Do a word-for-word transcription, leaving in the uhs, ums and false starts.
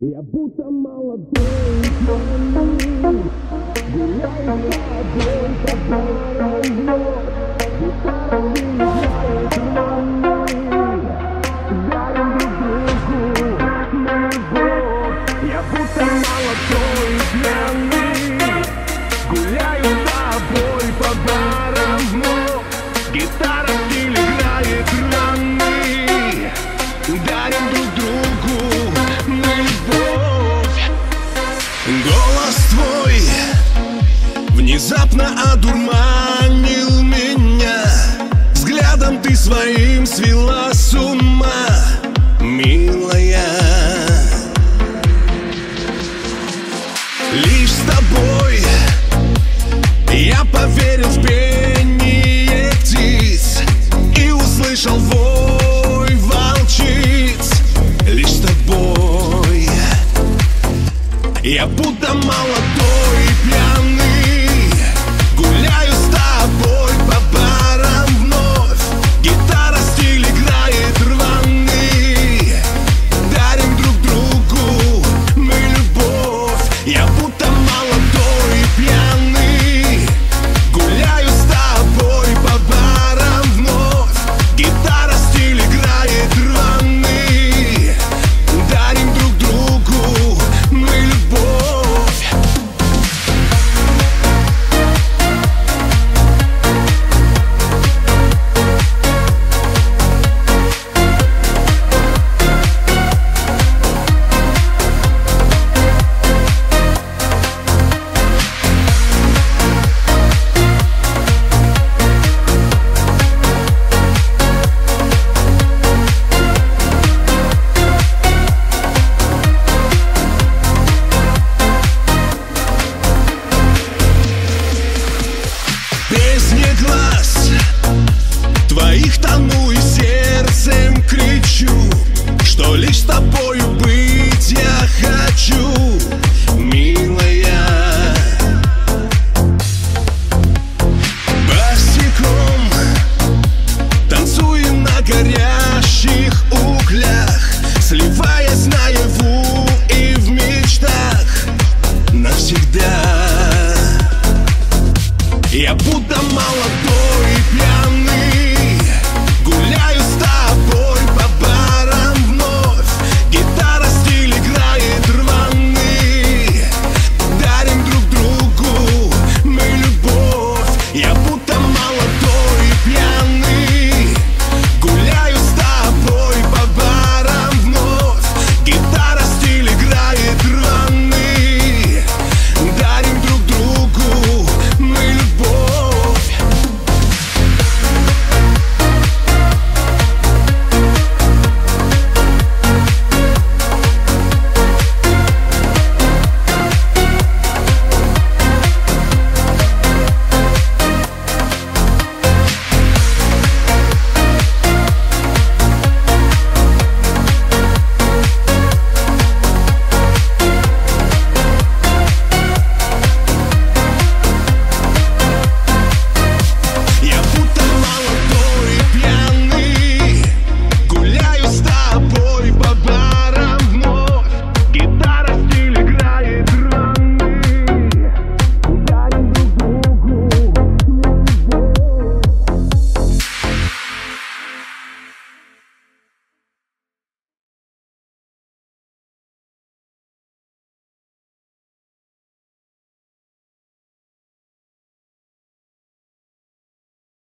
Я будто молодой пьяный, гуляю с тобой по барам вновь. Гитара выезжает рваной, дарим друг другу на любовь. Я будто молодой пьяный, гуляю с тобой по барам вновь. Гитара в стиле играет рваный, дарим друг другу на любовь. Голос твой внезапно одурманил меня, взглядом ты своим свела с ума, милая. Лишь с тобой я поверил в пение птиц и услышал вой волчиц. Лишь с тобой я будто молодой